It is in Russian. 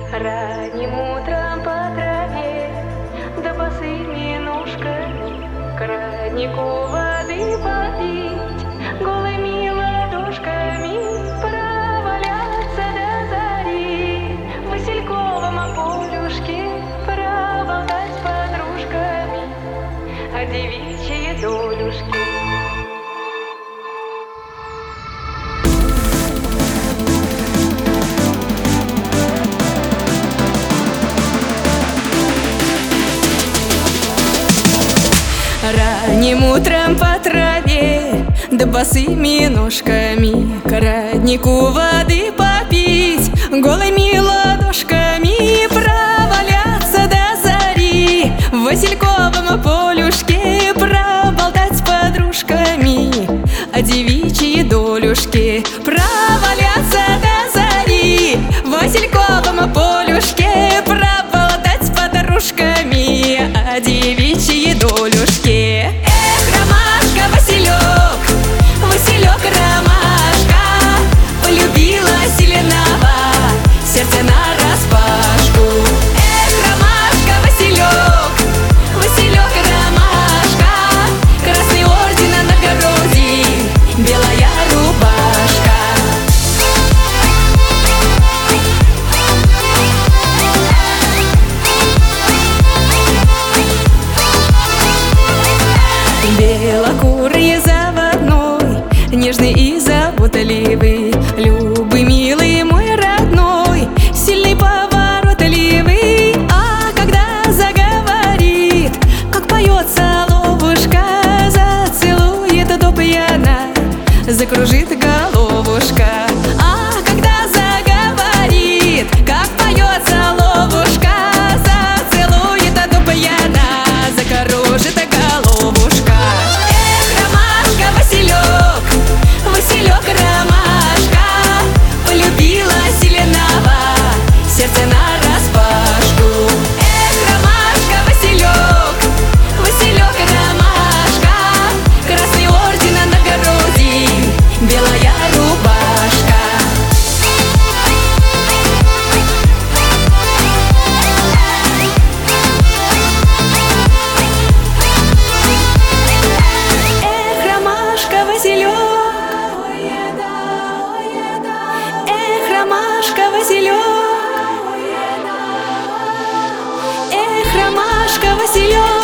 Ранним утром по траве, да босыми ножками к роднику воды попить, голыми ладошками проваляться до зари, в васильковом полюшке проболтать с подружками о девичьей долюшке. Ранним утром по траве, да босыми ножками к роднику воды попить, голыми ладошками проваляться до зари, в васильковом полюшке проболтать с подружками о девичьей долюшке. Проваляться до зари, в васильковом полюшке проболтать с подружками о девичьей долюшке. Эх, ромашка, Василек, Василек, ромашка, полюбила силенава, сердце нараспашку. Эх, ромашка, Василек, Василек, ромашка, красный орден на груди, белая рубашка. Белокурый заводной, нежный и заботливый, любый, милый мой родной, сильный, поворотливый. А когда заговорит, как поет соловушка, зацелует до пьяна, закружит головушка. А когда заговорит, как поет соловушка, зацелует до пьяна, закружит головушка. Василек, ромашка, полюбила силенава, сердце нараспашку. Эх, ромашка, Василек, Василек, ромашка, красный орден на груди, белая рубашка. Эх, ромашка, Василек, ромашка, Василек, эх, ромашка, Василек.